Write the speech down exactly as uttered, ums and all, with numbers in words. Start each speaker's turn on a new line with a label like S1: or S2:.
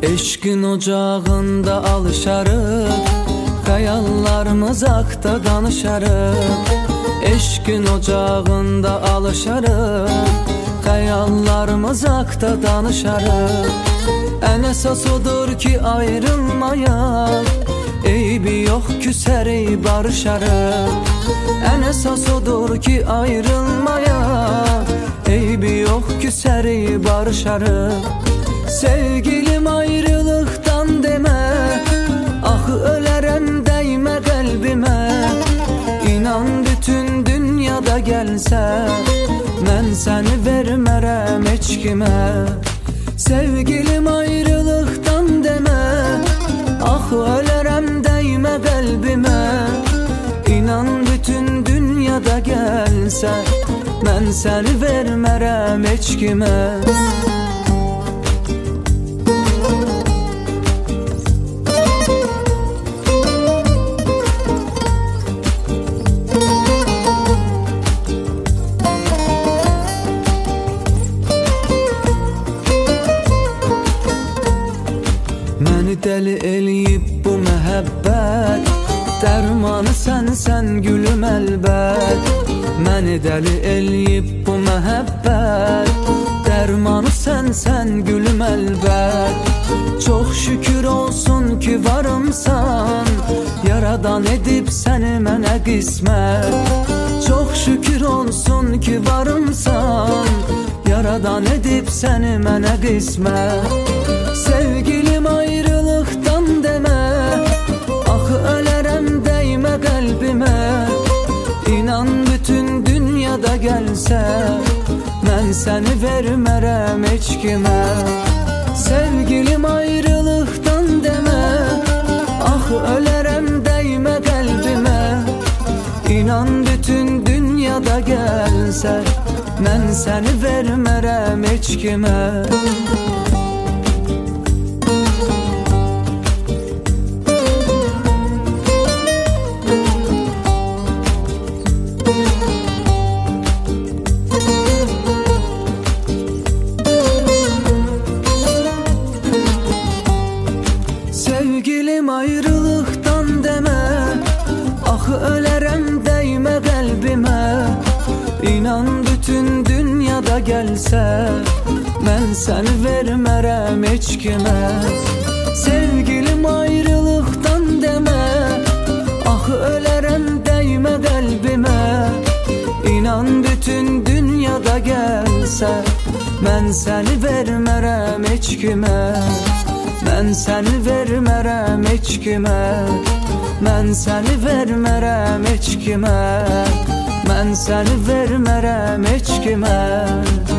S1: Eşkin ocağında alışarıq, xəyallarımız haqda danışarıq. Eşkin ocağında alışarıq, xəyallarımız haqda danışarıq. Ən əsas odur ki ayrılmayaq, eybi yox küsərik barışarıq. Ən əsas odur ki ayrılmayaq, eybi yox küsərik barışarıq. Sevgilim ayrılıqdan demə, axı ölərəm dəymə qəlbimə. İnan bütün dünyada gəlsə, mən səni vermərəm heç kimə. Sevgilim ayrılıqdan demə, axı ölərəm dəymə qəlbimə. İnan bütün dünyada gəlsə, mən səni vermərəm heç kimə. Məni dəli eləyib bu məhəbbət, dərmanı sənsən gülüm əlbət. Məni dəli eləyib bu məhəbbət, dərmanı sənsən gülüm əlbət. Çox şükür olsun ki varımsan, yaradan edib səni mənə qismət. Çox şükür olsun ki varımsan, yaradan edib səni mənə qismət. Sevgilim ayrılıqdan demə, axı ölərəm dəymə qəlbimə. İnan bütün dünyada gəlsə, mən səni vermərəm heç kimə. Sevgilim ayrılıqdan demə, axı ölərəm dəymə qəlbimə. İnan bütün dünyada gəlsə, mən səni vermərəm heç kimə. Sevgilim ayrılıqdan demə, axı ölərəm dəymə qəlbimə. İnan bütün dünyada gəlsə, mən səni vermərəm heç kimə. Sevgilim ayrılıqdan demə, axı ölərəm dəymə qəlbimə. İnan bütün dünyada gəlsə, mən səni vermərəm heç kimə. Mən səni vermərəm heç kimə. Mən səni vermərəm heç kimə. Mən səni vermərəm heç kimə.